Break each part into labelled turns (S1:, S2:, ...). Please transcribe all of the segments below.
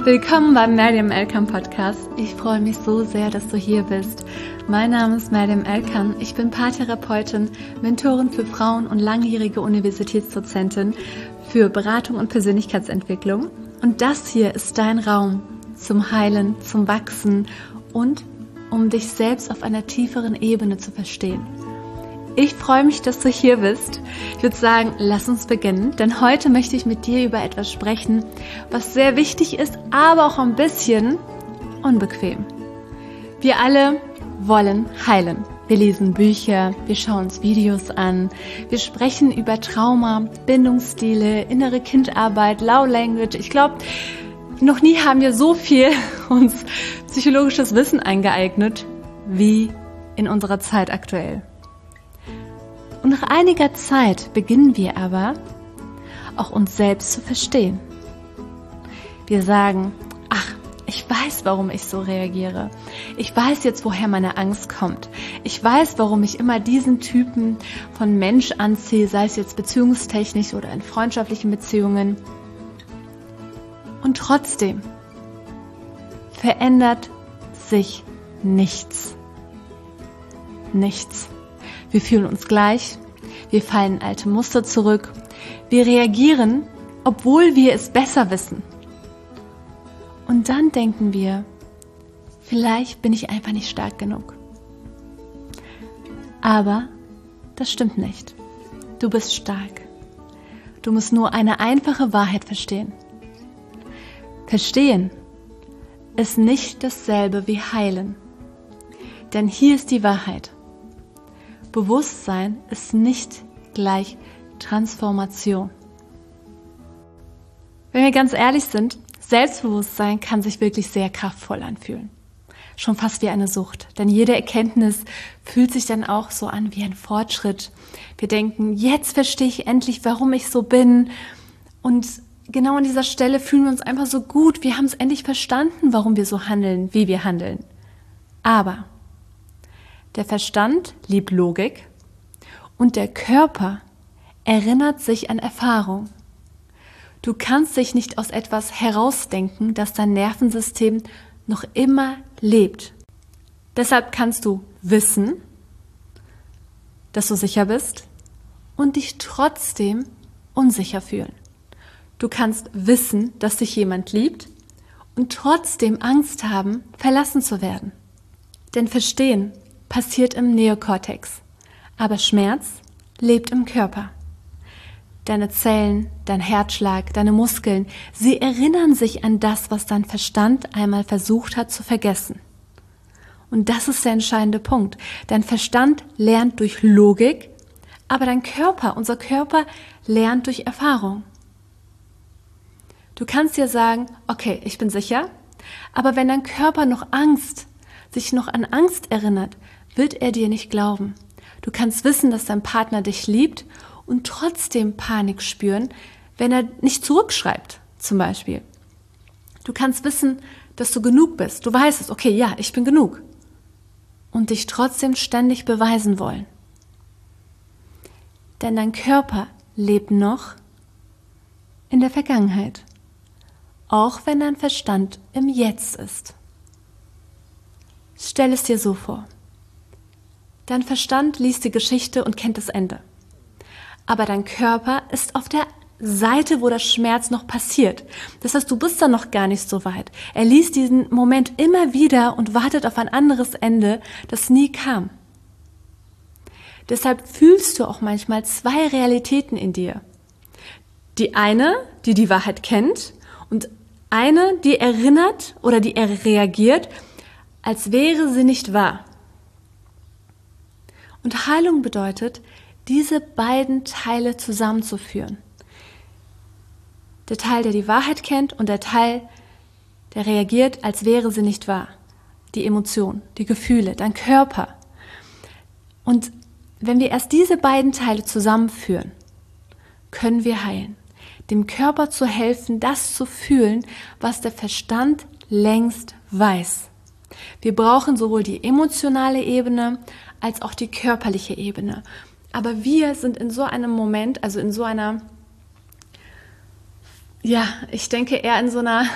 S1: Willkommen beim Meryem Erkan Podcast. Ich freue mich so sehr, dass du hier bist. Mein Name ist Meryem Erkan. Ich bin Paartherapeutin, Mentorin für Frauen und langjährige Universitätsdozentin für Beratung und Persönlichkeitsentwicklung. Und das hier ist dein Raum zum Heilen, zum Wachsen und um dich selbst auf einer tieferen Ebene zu verstehen. Ich freue mich, dass du hier bist. Ich würde sagen, lass uns beginnen, denn heute möchte ich mit dir über etwas sprechen, was sehr wichtig ist, aber auch ein bisschen unbequem. Wir alle wollen heilen. Wir lesen Bücher, wir schauen uns Videos an, wir sprechen über Trauma, Bindungsstile, innere Kindarbeit, Love Language. Ich glaube, noch nie haben wir so viel uns psychologisches Wissen eingeeignet wie in unserer Zeit aktuell. Und nach einiger Zeit beginnen wir aber, auch uns selbst zu verstehen. Wir sagen, ach, ich weiß, warum ich so reagiere. Ich weiß jetzt, woher meine Angst kommt. Ich weiß, warum ich immer diesen Typen von Mensch anziehe, sei es jetzt beziehungstechnisch oder in freundschaftlichen Beziehungen. Und trotzdem verändert sich nichts. Nichts. Wir fühlen uns gleich, wir fallen in alte Muster zurück, wir reagieren, obwohl wir es besser wissen. Und dann denken wir, vielleicht bin ich einfach nicht stark genug. Aber das stimmt nicht. Du bist stark. Du musst nur eine einfache Wahrheit verstehen. Verstehen ist nicht dasselbe wie heilen. Denn hier ist die Wahrheit. Bewusstsein ist nicht gleich Transformation. Wenn wir ganz ehrlich sind, Selbstbewusstsein kann sich wirklich sehr kraftvoll anfühlen. Schon fast wie eine Sucht. Denn jede Erkenntnis fühlt sich dann auch so an wie ein Fortschritt. Wir denken, jetzt verstehe ich endlich, warum ich so bin. Und genau an dieser Stelle fühlen wir uns einfach so gut. Wir haben es endlich verstanden, warum wir so handeln, wie wir handeln. Aber der Verstand liebt Logik und der Körper erinnert sich an Erfahrung. Du kannst dich nicht aus etwas herausdenken, das dein Nervensystem noch immer lebt. Deshalb kannst du wissen, dass du sicher bist und dich trotzdem unsicher fühlen. Du kannst wissen, dass dich jemand liebt und trotzdem Angst haben, verlassen zu werden. Denn Verstehen passiert im Neokortex, aber Schmerz lebt im Körper. Deine Zellen, dein Herzschlag, deine Muskeln, sie erinnern sich an das, was dein Verstand einmal versucht hat zu vergessen. Und das ist der entscheidende Punkt. Dein Verstand lernt durch Logik, aber dein Körper, unser Körper, lernt durch Erfahrung. Du kannst dir sagen, okay, ich bin sicher, aber wenn dein Körper sich noch an Angst erinnert, wird er dir nicht glauben. Du kannst wissen, dass dein Partner dich liebt und trotzdem Panik spüren, wenn er nicht zurückschreibt, zum Beispiel. Du kannst wissen, dass du genug bist. Du weißt es, okay, ja, ich bin genug. Und dich trotzdem ständig beweisen wollen. Denn dein Körper lebt noch in der Vergangenheit. Auch wenn dein Verstand im Jetzt ist. Stell es dir so vor. Dein Verstand liest die Geschichte und kennt das Ende. Aber dein Körper ist auf der Seite, wo der Schmerz noch passiert. Das heißt, du bist da noch gar nicht so weit. Er liest diesen Moment immer wieder und wartet auf ein anderes Ende, das nie kam. Deshalb fühlst du auch manchmal zwei Realitäten in dir. Die eine, die die Wahrheit kennt und eine, die erinnert oder die reagiert, als wäre sie nicht wahr. Und Heilung bedeutet, diese beiden Teile zusammenzuführen. Der Teil, der die Wahrheit kennt und der Teil, der reagiert, als wäre sie nicht wahr. Die Emotion, die Gefühle, dein Körper. Und wenn wir erst diese beiden Teile zusammenführen, können wir heilen. Dem Körper zu helfen, das zu fühlen, was der Verstand längst weiß. Wir brauchen sowohl die emotionale Ebene als auch die körperliche Ebene. Aber wir sind in so einem Moment, also in so einer, ja, ich denke eher in so einer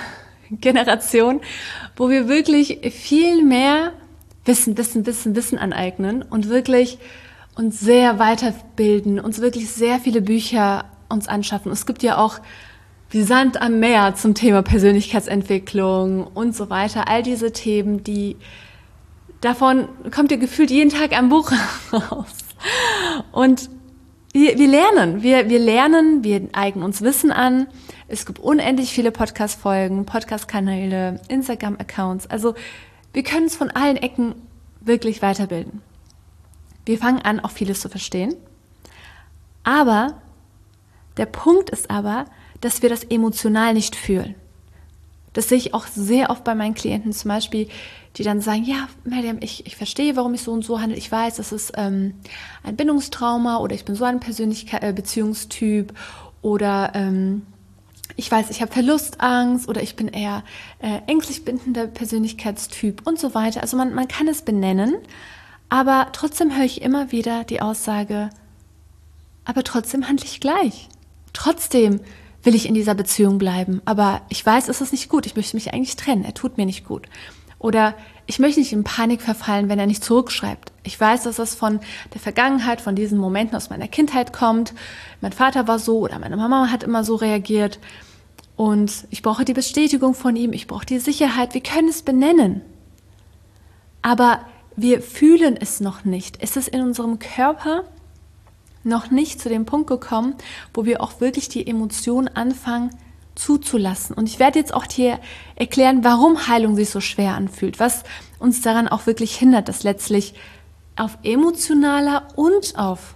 S1: Generation, wo wir wirklich viel mehr Wissen aneignen und wirklich uns sehr weiterbilden, uns wirklich sehr viele Bücher uns anschaffen. Es gibt ja auch wie Sand am Meer zum Thema Persönlichkeitsentwicklung und so weiter. All diese Themen, davon kommt ihr gefühlt jeden Tag ein Buch raus. Und wir lernen, wir eignen uns Wissen an. Es gibt unendlich viele Podcast-Folgen, Podcast-Kanäle, Instagram-Accounts. Also wir können uns von allen Ecken wirklich weiterbilden. Wir fangen an, auch vieles zu verstehen. Aber der Punkt ist dass wir das emotional nicht fühlen. Das sehe ich auch sehr oft bei meinen Klienten zum Beispiel, die dann sagen, ja, Miriam, ich verstehe, warum ich so und so handle. Ich weiß, das ist ein Bindungstrauma oder ich bin so ein Beziehungstyp oder ich weiß, ich habe Verlustangst oder ich bin eher ängstlich bindender Persönlichkeitstyp und so weiter. Also man kann es benennen, aber trotzdem höre ich immer wieder die Aussage, aber trotzdem handle ich gleich. Trotzdem will ich in dieser Beziehung bleiben, aber ich weiß, es ist nicht gut. Ich möchte mich eigentlich trennen. Er tut mir nicht gut. Oder ich möchte nicht in Panik verfallen, wenn er nicht zurückschreibt. Ich weiß, dass das von der Vergangenheit, von diesen Momenten aus meiner Kindheit kommt. Mein Vater war so oder meine Mama hat immer so reagiert. Und ich brauche die Bestätigung von ihm. Ich brauche die Sicherheit. Wir können es benennen. Aber wir fühlen es noch nicht. Es ist in unserem Körper noch nicht zu dem Punkt gekommen, wo wir auch wirklich die Emotionen anfangen zuzulassen. Und ich werde jetzt auch dir erklären, warum Heilung sich so schwer anfühlt, was uns daran auch wirklich hindert, das letztlich auf emotionaler und auf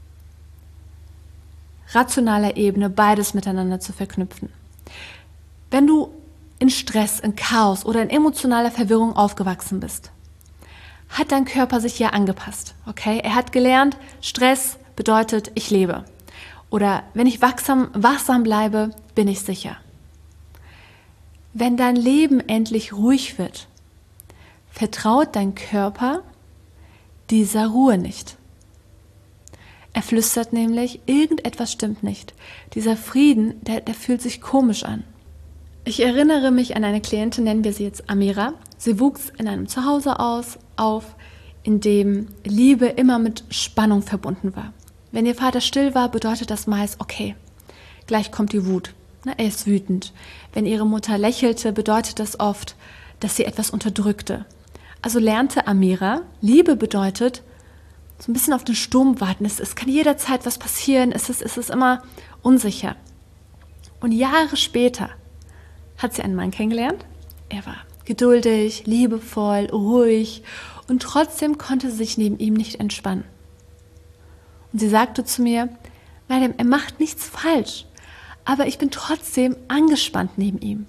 S1: rationaler Ebene beides miteinander zu verknüpfen. Wenn du in Stress, in Chaos oder in emotionaler Verwirrung aufgewachsen bist, hat dein Körper sich ja angepasst. Okay? Er hat gelernt, Stress bedeutet, ich lebe. Oder wenn ich wachsam bleibe, bin ich sicher. Wenn dein Leben endlich ruhig wird, vertraut dein Körper dieser Ruhe nicht. Er flüstert nämlich, irgendetwas stimmt nicht. Dieser Frieden, der fühlt sich komisch an. Ich erinnere mich an eine Klientin, nennen wir sie jetzt Amira. Sie wuchs in einem Zuhause auf, in dem Liebe immer mit Spannung verbunden war. Wenn ihr Vater still war, bedeutet das meist, okay, gleich kommt die Wut. Er ist wütend. Wenn ihre Mutter lächelte, bedeutet das oft, dass sie etwas unterdrückte. Also lernte Amira, Liebe bedeutet, so ein bisschen auf den Sturm warten. Es kann jederzeit was passieren, es ist immer unsicher. Und Jahre später hat sie einen Mann kennengelernt. Er war geduldig, liebevoll, ruhig und trotzdem konnte sie sich neben ihm nicht entspannen. Und sie sagte zu mir, Miriam, er macht nichts falsch, aber ich bin trotzdem angespannt neben ihm.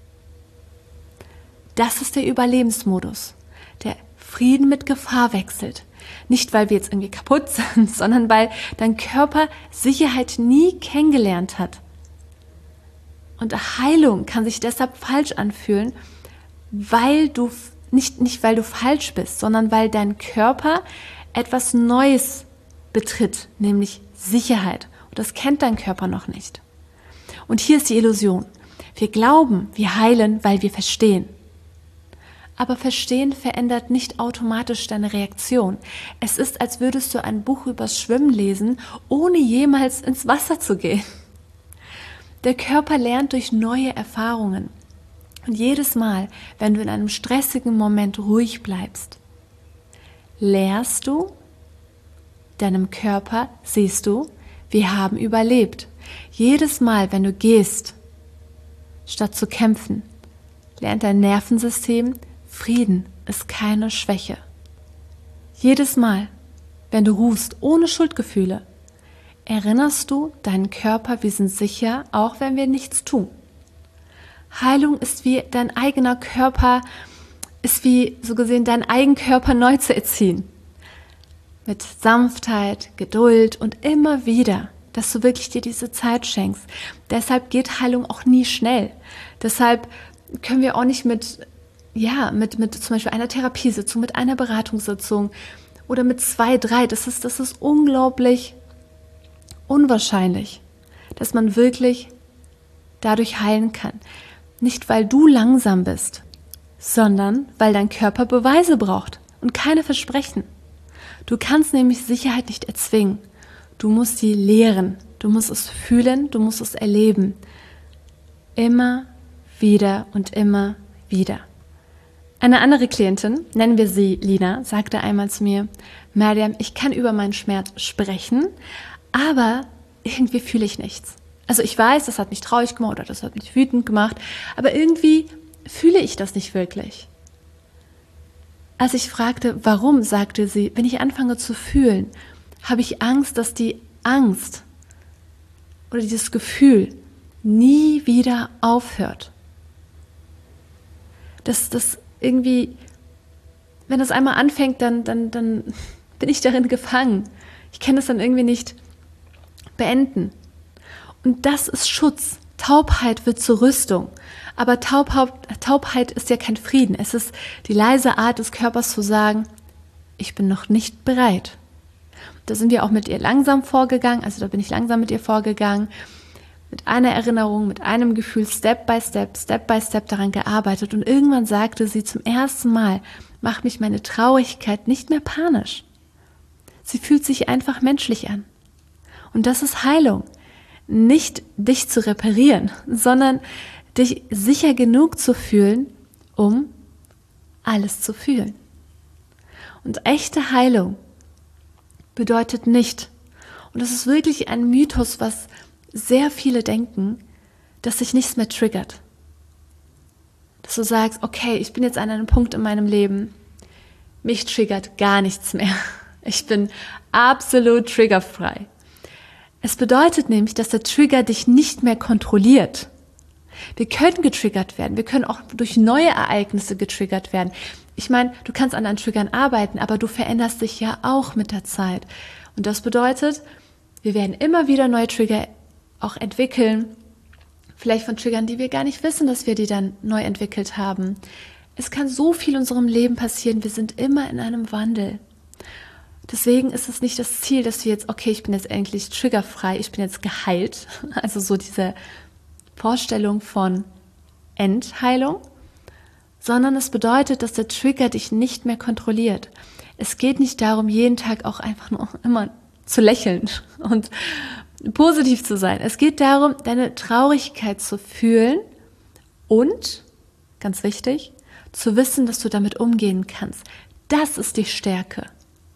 S1: Das ist der Überlebensmodus, der Frieden mit Gefahr wechselt. Nicht, weil wir jetzt irgendwie kaputt sind, sondern weil dein Körper Sicherheit nie kennengelernt hat. Und Heilung kann sich deshalb falsch anfühlen, weil du nicht weil du falsch bist, sondern weil dein Körper etwas Neues betritt, nämlich Sicherheit. Und das kennt dein Körper noch nicht. Und hier ist die Illusion. Wir glauben, wir heilen, weil wir verstehen. Aber Verstehen verändert nicht automatisch deine Reaktion. Es ist, als würdest du ein Buch übers Schwimmen lesen, ohne jemals ins Wasser zu gehen. Der Körper lernt durch neue Erfahrungen. Und jedes Mal, wenn du in einem stressigen Moment ruhig bleibst, lehrst du deinem Körper, siehst du, wir haben überlebt. Jedes Mal, wenn du gehst, statt zu kämpfen, lernt dein Nervensystem, Frieden ist keine Schwäche. Jedes Mal, wenn du ruhst ohne Schuldgefühle, erinnerst du deinen Körper, wir sind sicher, auch wenn wir nichts tun. Heilung ist wie dein eigener Körper, ist wie so gesehen dein Eigenkörper neu zu erziehen. Mit Sanftheit, Geduld und immer wieder, dass du wirklich dir diese Zeit schenkst. Deshalb geht Heilung auch nie schnell. Deshalb können wir auch nicht mit zum Beispiel einer Therapiesitzung, mit einer Beratungssitzung oder mit 2, 3, das ist unglaublich unwahrscheinlich, dass man wirklich dadurch heilen kann. Nicht, weil du langsam bist, sondern weil dein Körper Beweise braucht und keine Versprechen. Du kannst nämlich Sicherheit nicht erzwingen. Du musst sie lehren. Du musst es fühlen, du musst es erleben. Immer wieder und immer wieder. Eine andere Klientin, nennen wir sie Lina, sagte einmal zu mir: Maryam, ich kann über meinen Schmerz sprechen, aber irgendwie fühle ich nichts. Also ich weiß, das hat mich traurig gemacht oder das hat mich wütend gemacht, aber irgendwie fühle ich das nicht wirklich. Als ich fragte, warum, sagte sie: wenn ich anfange zu fühlen, habe ich Angst, dass die Angst oder dieses Gefühl nie wieder aufhört. Dass das irgendwie, wenn das einmal anfängt, dann bin ich darin gefangen. Ich kann das dann irgendwie nicht beenden. Und das ist Schutz. Taubheit wird zur Rüstung. Aber Taubheit ist ja kein Frieden. Es ist die leise Art des Körpers zu sagen: ich bin noch nicht bereit. Da sind wir auch mit ihr langsam vorgegangen. Also da bin ich langsam mit ihr vorgegangen. Mit einer Erinnerung, mit einem Gefühl, Step by Step daran gearbeitet. Und irgendwann sagte sie zum ersten Mal: macht mich meine Traurigkeit nicht mehr panisch. Sie fühlt sich einfach menschlich an. Und das ist Heilung. Nicht dich zu reparieren, sondern dich sicher genug zu fühlen, um alles zu fühlen. Und echte Heilung bedeutet nicht, und das ist wirklich ein Mythos, was sehr viele denken, dass sich nichts mehr triggert. Dass du sagst: okay, ich bin jetzt an einem Punkt in meinem Leben, mich triggert gar nichts mehr. Ich bin absolut triggerfrei. Es bedeutet nämlich, dass der Trigger dich nicht mehr kontrolliert. Wir können getriggert werden, wir können auch durch neue Ereignisse getriggert werden. Ich meine, du kannst an deinen Triggern arbeiten, aber du veränderst dich ja auch mit der Zeit. Und das bedeutet, wir werden immer wieder neue Trigger auch entwickeln, vielleicht von Triggern, die wir gar nicht wissen, dass wir die dann neu entwickelt haben. Es kann so viel in unserem Leben passieren, wir sind immer in einem Wandel. Deswegen ist es nicht das Ziel, dass wir jetzt, okay, ich bin jetzt endlich triggerfrei, ich bin jetzt geheilt. Also so diese Vorstellung von Endheilung, sondern es bedeutet, dass der Trigger dich nicht mehr kontrolliert. Es geht nicht darum, jeden Tag auch einfach nur immer zu lächeln und positiv zu sein. Es geht darum, deine Traurigkeit zu fühlen und, ganz wichtig, zu wissen, dass du damit umgehen kannst. Das ist die Stärke.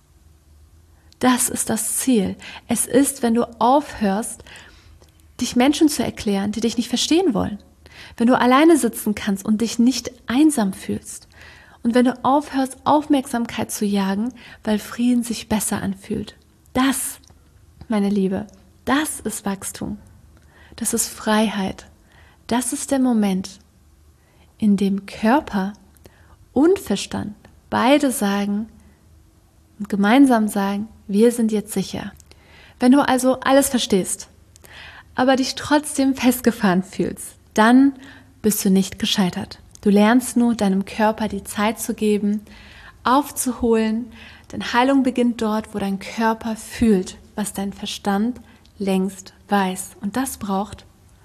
S1: Das ist das Ziel. Es ist, wenn du aufhörst, dich Menschen zu erklären, die dich nicht verstehen wollen. Wenn du alleine sitzen kannst und dich nicht einsam fühlst. Und wenn du aufhörst, Aufmerksamkeit zu jagen, weil Frieden sich besser anfühlt. Das, meine Liebe, das ist Wachstum. Das ist Freiheit. Das ist der Moment, in dem Körper und Verstand beide sagen und gemeinsam sagen: wir sind jetzt sicher. Wenn du also alles verstehst, aber dich trotzdem festgefahren fühlst, dann bist du nicht gescheitert. Du lernst nur, deinem Körper die Zeit zu geben, aufzuholen, denn Heilung beginnt dort, wo dein Körper fühlt, was dein Verstand längst weiß. Und das braucht,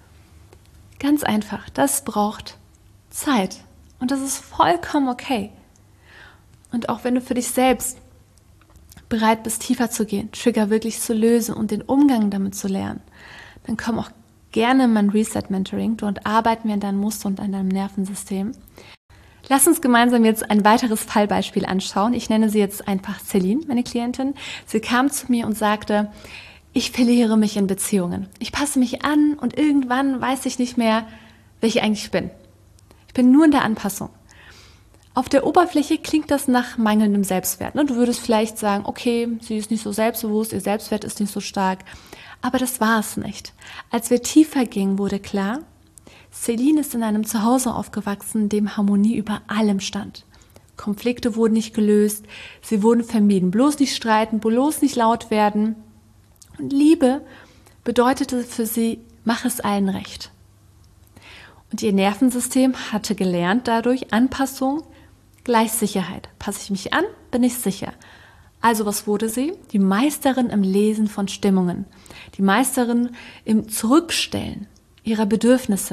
S1: ganz einfach, das braucht Zeit. Und das ist vollkommen okay. Und auch wenn du für dich selbst bereit bist, tiefer zu gehen, Trigger wirklich zu lösen und den Umgang damit zu lernen, dann komm auch gerne in mein Reset-Mentoring. Dort arbeiten wir an deinem Muster und an deinem Nervensystem. Lass uns gemeinsam jetzt ein weiteres Fallbeispiel anschauen. Ich nenne sie jetzt einfach Celine, meine Klientin. Sie kam zu mir und sagte: ich verliere mich in Beziehungen. Ich passe mich an und irgendwann weiß ich nicht mehr, wer ich eigentlich bin. Ich bin nur in der Anpassung. Auf der Oberfläche klingt das nach mangelndem Selbstwert. Du würdest vielleicht sagen: okay, sie ist nicht so selbstbewusst, ihr Selbstwert ist nicht so stark. Aber das war es nicht. Als wir tiefer gingen, wurde klar, Celine ist in einem Zuhause aufgewachsen, in dem Harmonie über allem stand. Konflikte wurden nicht gelöst, sie wurden vermieden. Bloß nicht streiten, bloß nicht laut werden. Und Liebe bedeutete für sie: mach es allen recht. Und ihr Nervensystem hatte gelernt dadurch: Anpassung gleich Sicherheit. Passe ich mich an, bin ich sicher. Also was wurde sie? Die Meisterin im Lesen von Stimmungen. Die Meisterin im Zurückstellen ihrer Bedürfnisse.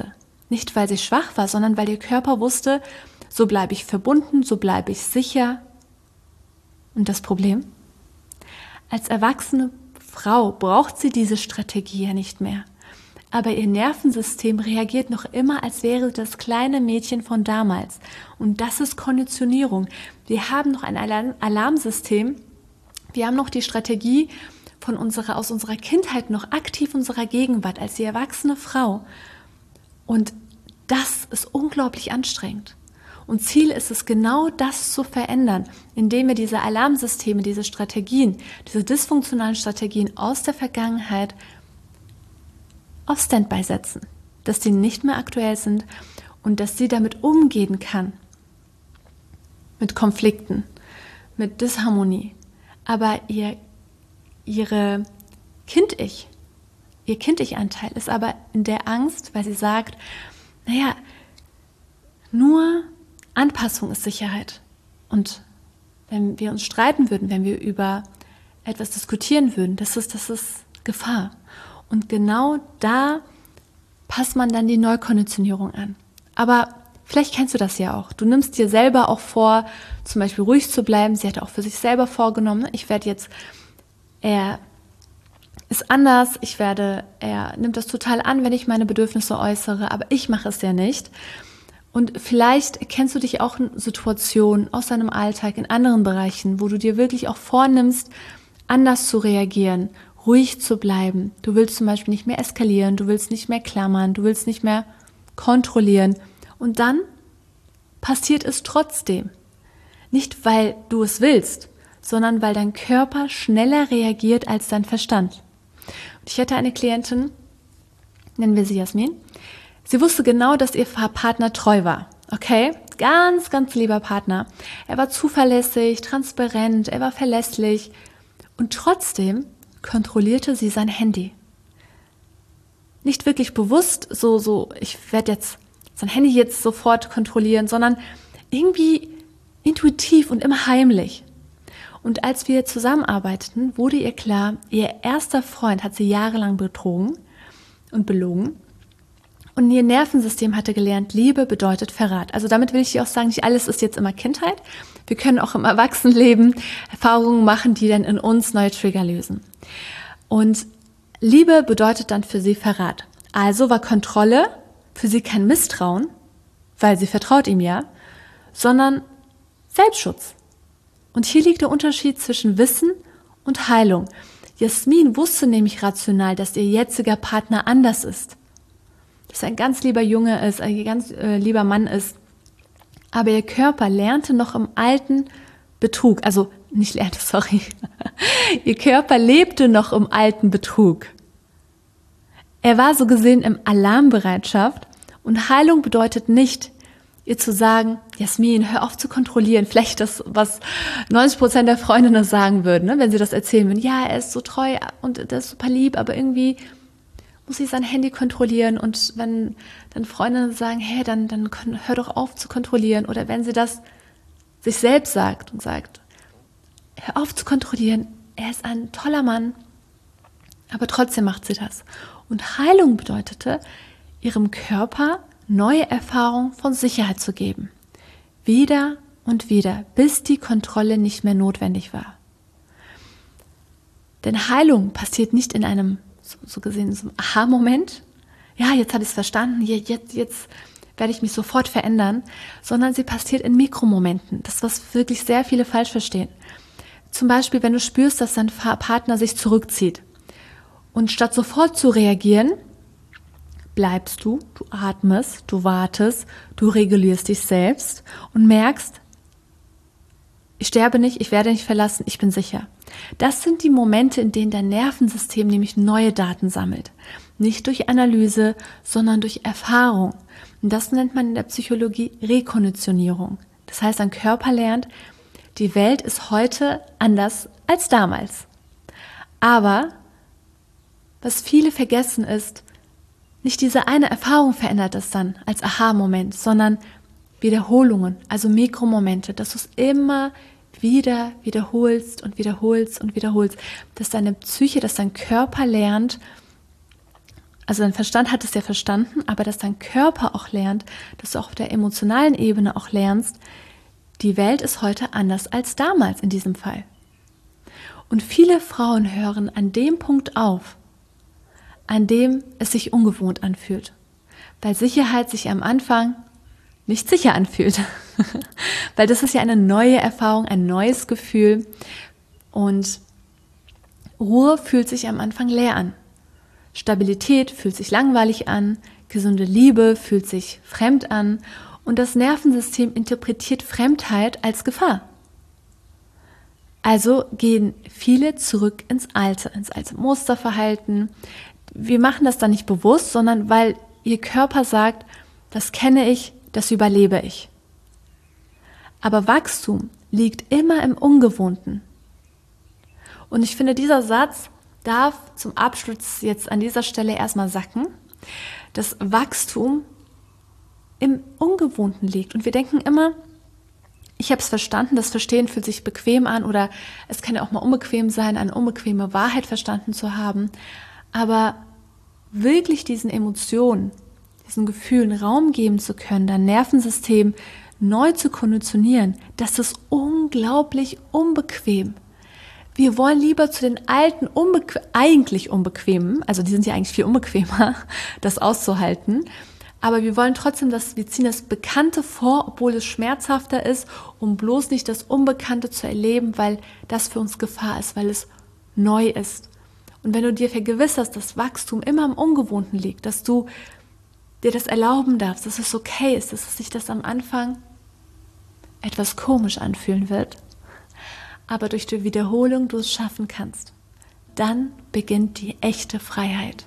S1: Nicht, weil sie schwach war, sondern weil ihr Körper wusste, so bleibe ich verbunden, so bleibe ich sicher. Und das Problem? Als erwachsene Frau braucht sie diese Strategie ja nicht mehr. Aber ihr Nervensystem reagiert noch immer, als wäre das kleine Mädchen von damals. Und das ist Konditionierung. Wir haben noch ein Alarmsystem. Wir haben noch die Strategie aus unserer Kindheit noch aktiv unserer Gegenwart als die erwachsene Frau. Und das ist unglaublich anstrengend. Und Ziel ist es, genau das zu verändern, indem wir diese Alarmsysteme, diese Strategien, diese dysfunktionalen Strategien aus der Vergangenheit auf Standby setzen, dass die nicht mehr aktuell sind und dass sie damit umgehen kann. Mit Konflikten, mit Disharmonie. Aber ihr Kind-Ich-Anteil ist aber in der Angst, weil sie sagt, nur Anpassung ist Sicherheit. Und wenn wir uns streiten würden, wenn wir über etwas diskutieren würden, das ist Gefahr. Und genau da passt man dann die Neukonditionierung an. Aber vielleicht kennst du das ja auch. Du nimmst dir selber auch vor, zum Beispiel ruhig zu bleiben. Sie hat auch für sich selber vorgenommen, er ist anders, er nimmt das total an, wenn ich meine Bedürfnisse äußere, aber ich mache es ja nicht. Und vielleicht kennst du dich auch in Situationen aus deinem Alltag, in anderen Bereichen, wo du dir wirklich auch vornimmst, anders zu reagieren, ruhig zu bleiben. Du willst zum Beispiel nicht mehr eskalieren, du willst nicht mehr klammern, du willst nicht mehr kontrollieren. Und dann passiert es trotzdem. Nicht, weil du es willst, sondern weil dein Körper schneller reagiert als dein Verstand. Und ich hatte eine Klientin, nennen wir sie Jasmin. Sie wusste genau, dass ihr Partner treu war. Okay? Ganz, ganz lieber Partner. Er war zuverlässig, transparent, er war verlässlich. Und trotzdem kontrollierte sie sein Handy. Nicht wirklich bewusst, ich werde jetzt sein Handy jetzt sofort kontrollieren, sondern irgendwie intuitiv und immer heimlich. Und als wir zusammenarbeiteten, wurde ihr klar, ihr erster Freund hat sie jahrelang betrogen und belogen. Und ihr Nervensystem hatte gelernt, Liebe bedeutet Verrat. Also damit will ich dir auch sagen, nicht alles ist jetzt immer Kindheit. Wir können auch im Erwachsenenleben Erfahrungen machen, die dann in uns neue Trigger lösen. Und Liebe bedeutet dann für sie Verrat. Also war Kontrolle für sie kein Misstrauen, weil sie vertraut ihm ja, sondern Selbstschutz. Und hier liegt der Unterschied zwischen Wissen und Heilung. Jasmin wusste nämlich rational, dass ihr jetziger Partner anders ist. Dass er ein ganz lieber Junge ist, ein ganz lieber Mann ist. Aber ihr Körper lernte noch im alten Betrug. Also nicht lernte, sorry. Ihr Körper lebte noch im alten Betrug. Er war so gesehen im Alarmbereitschaft. Und Heilung bedeutet nicht, ihr zu sagen, Jasmin, hör auf zu kontrollieren. Vielleicht das, was 90% der Freundinnen sagen würden, ne? Wenn sie das erzählen würden. Ja, er ist so treu und der ist super lieb, aber irgendwie muss ich sein Handy kontrollieren. Und wenn dann Freundinnen sagen, hey, dann hör doch auf zu kontrollieren. Oder wenn sie das sich selbst sagt und sagt, hör auf zu kontrollieren, er ist ein toller Mann, aber trotzdem macht sie das. Und Heilung bedeutete, ihrem Körper neue Erfahrungen von Sicherheit zu geben. Wieder und wieder, bis die Kontrolle nicht mehr notwendig war. Denn Heilung passiert nicht in einem, so gesehen, so einem Aha-Moment. Ja, jetzt habe ich es verstanden, jetzt werde ich mich sofort verändern, sondern sie passiert in Mikromomenten. Das, was wirklich sehr viele falsch verstehen. Zum Beispiel, wenn du spürst, dass dein Partner sich zurückzieht. Und statt sofort zu reagieren, bleibst du atmest, du wartest, du regulierst dich selbst und merkst, ich sterbe nicht, ich werde nicht verlassen, ich bin sicher. Das sind die Momente, in denen dein Nervensystem nämlich neue Daten sammelt. Nicht durch Analyse, sondern durch Erfahrung. Und das nennt man in der Psychologie Rekonditionierung. Das heißt, dein Körper lernt, die Welt ist heute anders als damals. Aber was viele vergessen ist, nicht diese eine Erfahrung verändert es dann als Aha-Moment, sondern Wiederholungen, also Mikromomente, dass du es immer wieder wiederholst und wiederholst und wiederholst, dass deine Psyche, dass dein Körper lernt, Also dein Verstand hat es ja verstanden, aber dass dein Körper auch lernt, dass du auch auf der emotionalen Ebene auch lernst, die Welt ist heute anders als damals in diesem Fall. Und viele Frauen hören an dem Punkt auf, an dem es sich ungewohnt anfühlt, weil Sicherheit sich am Anfang nicht sicher anfühlt, weil das ist ja eine neue Erfahrung, ein neues Gefühl und Ruhe fühlt sich am Anfang leer an. Stabilität fühlt sich langweilig an, gesunde Liebe fühlt sich fremd an und das Nervensystem interpretiert Fremdheit als Gefahr. Also gehen viele zurück ins alte Musterverhalten. Wir machen das dann nicht bewusst, sondern weil ihr Körper sagt, das kenne ich, das überlebe ich. Aber Wachstum liegt immer im Ungewohnten. Und ich finde, dieser Satz darf zum Abschluss jetzt an dieser Stelle erstmal sacken, dass Wachstum im Ungewohnten liegt. Und wir denken immer, ich habe es verstanden, das Verstehen fühlt sich bequem an oder es kann ja auch mal unbequem sein, eine unbequeme Wahrheit verstanden zu haben. Aber wirklich diesen Emotionen, diesen Gefühlen Raum geben zu können, dein Nervensystem neu zu konditionieren, das ist unglaublich unbequem. Wir wollen lieber zu den alten, eigentlich unbequemen, also die sind ja eigentlich viel unbequemer, das auszuhalten, aber wir wollen trotzdem, wir ziehen das Bekannte vor, obwohl es schmerzhafter ist, um bloß nicht das Unbekannte zu erleben, weil das für uns Gefahr ist, weil es neu ist. Und wenn du dir vergewisserst, dass Wachstum immer im Ungewohnten liegt, dass du dir das erlauben darfst, dass es okay ist, dass sich das am Anfang etwas komisch anfühlen wird, aber durch die Wiederholung du es schaffen kannst, dann beginnt die echte Freiheit.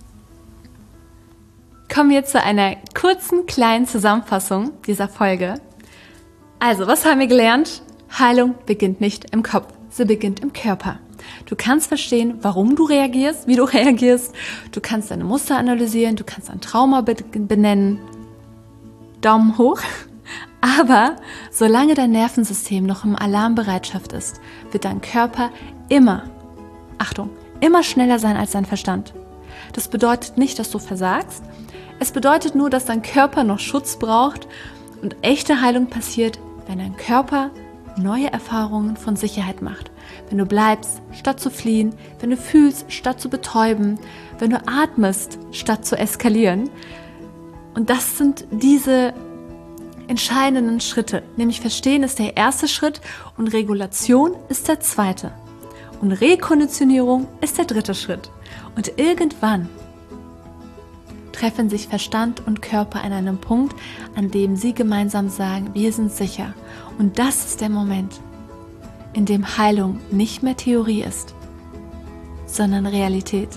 S1: Kommen wir zu einer kurzen, kleinen Zusammenfassung dieser Folge. Also, was haben wir gelernt? Heilung beginnt nicht im Kopf, sie beginnt im Körper. Du kannst verstehen, warum du reagierst, wie du reagierst. Du kannst deine Muster analysieren, du kannst ein Trauma benennen. Daumen hoch. Aber solange dein Nervensystem noch im Alarmbereitschaft ist, wird dein Körper immer schneller sein als dein Verstand. Das bedeutet nicht, dass du versagst. Es bedeutet nur, dass dein Körper noch Schutz braucht und echte Heilung passiert, wenn dein Körper neue Erfahrungen von Sicherheit macht. Wenn du bleibst, statt zu fliehen, wenn du fühlst, statt zu betäuben, wenn du atmest, statt zu eskalieren. Und das sind diese entscheidenden Schritte, nämlich Verstehen ist der erste Schritt und Regulation ist der zweite. Und Rekonditionierung ist der dritte Schritt. Und irgendwann treffen sich Verstand und Körper an einem Punkt, an dem sie gemeinsam sagen, wir sind sicher. Und das ist der Moment, in dem Heilung nicht mehr Theorie ist, sondern Realität.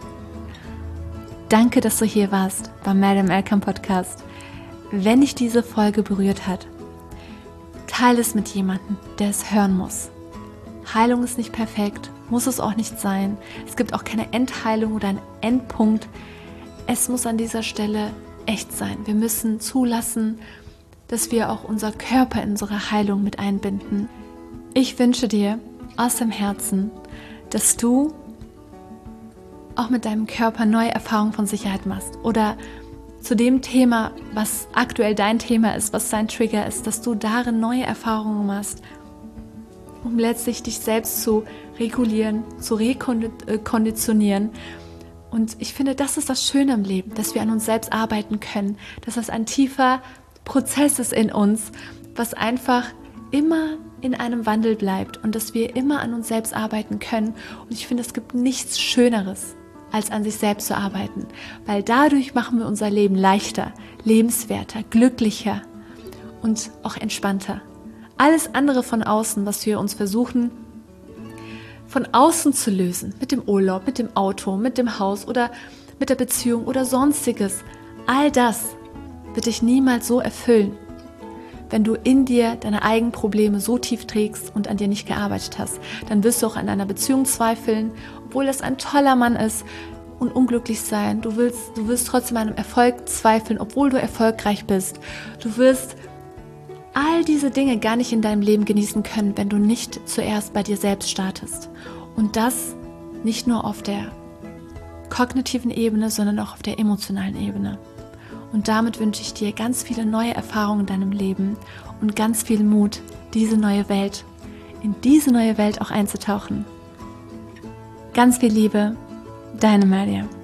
S1: Danke, dass du hier warst beim Madame Elkan Podcast. Wenn dich diese Folge berührt hat, teile es mit jemandem, der es hören muss. Heilung ist nicht perfekt, muss es auch nicht sein. Es gibt auch keine Endheilung oder einen Endpunkt. Es muss an dieser Stelle echt sein. Wir müssen zulassen, dass wir auch unser Körper in unsere Heilung mit einbinden. Ich wünsche dir aus dem Herzen, dass du auch mit deinem Körper neue Erfahrungen von Sicherheit machst oder zu dem Thema, was aktuell dein Thema ist, was dein Trigger ist, dass du darin neue Erfahrungen machst, um letztlich dich selbst zu regulieren, zu rekonditionieren. Und ich finde, das ist das Schöne im Leben, dass wir an uns selbst arbeiten können, dass das ein tiefer Prozess ist in uns, was einfach immer in einem Wandel bleibt und dass wir immer an uns selbst arbeiten können. Und ich finde, es gibt nichts Schöneres, als an sich selbst zu arbeiten, weil dadurch machen wir unser Leben leichter, lebenswerter, glücklicher und auch entspannter. Alles andere von außen, was wir uns versuchen, von außen zu lösen, mit dem Urlaub, mit dem Auto, mit dem Haus oder mit der Beziehung oder sonstiges, all das wird dich niemals so erfüllen, wenn du in dir deine eigenen Probleme so tief trägst und an dir nicht gearbeitet hast. Dann wirst du auch an deiner Beziehung zweifeln, obwohl das ein toller Mann ist, und unglücklich sein. Du wirst trotzdem an einem Erfolg zweifeln, obwohl du erfolgreich bist. Du wirst all diese Dinge gar nicht in deinem Leben genießen können, wenn du nicht zuerst bei dir selbst startest. Und das nicht nur auf der kognitiven Ebene, sondern auch auf der emotionalen Ebene. Und damit wünsche ich dir ganz viele neue Erfahrungen in deinem Leben und ganz viel Mut, in diese neue Welt auch einzutauchen. Ganz viel Liebe, deine Maria.